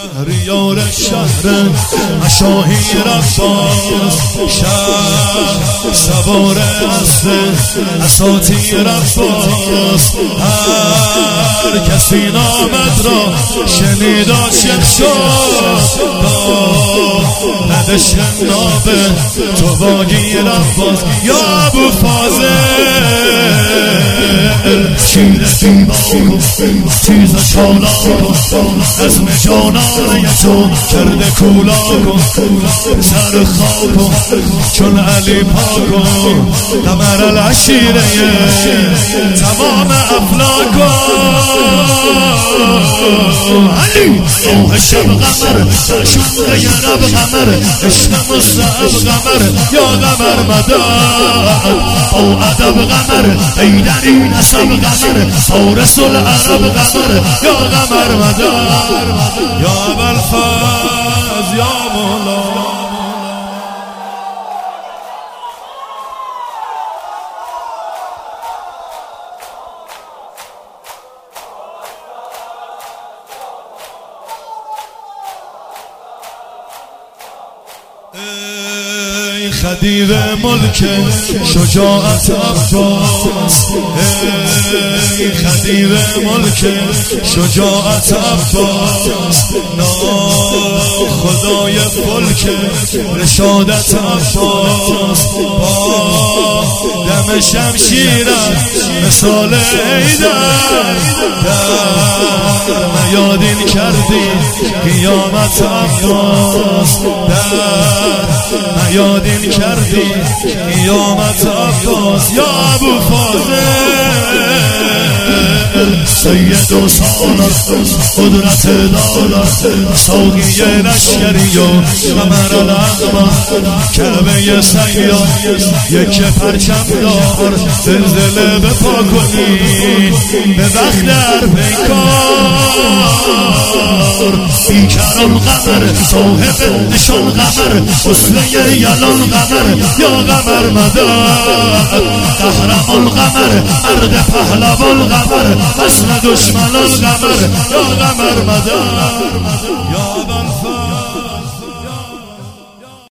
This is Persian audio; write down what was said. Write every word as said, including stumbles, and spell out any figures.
شهریار شهر مشاهیر عباس، شهر سوار است اساطیر عباس. هر کسی نامد را شنید عاشق شد، ندش نابه تو باگیر عباس. یا ابو فاضل شیر دیبا تیز چالا کن، عزم جانانه تو کرده کولا کن. سر خاک کن چون علی پاک کن، قمر العشیره تمام افلاک کن. علی اوه شب قمر شوق یرب قمر، عشق مصعب قمر یا قمر مدد. او ادب قمر ایدری نسب قمر، فارس العرب قمر یا قمر مدد. یا ابوالفضل یا مولا خدیو ملک شجاعت عباس، ای خدیو ملک شجاعت عباس. خدای فلک رشادت عباس، با دم شمشیرم مثال ایدر در نیادین کردی قیامت عباس، در نیادین کردی قیامت عباس. یا ابو فاضل سید و سالار قدرت دارد، ساقی لشکری و قمر الاقمار، کعبه سیار یک پرچم دار. زلزله بپا کنی به وقت در پیکار، بیکران قمر صاحب نشان قمر، حسنه یلان قمر یا قمر مدد. قهرمان قمر مرد پهلوان قمر، وصل دشمنان قمر یا قمر مدد. یا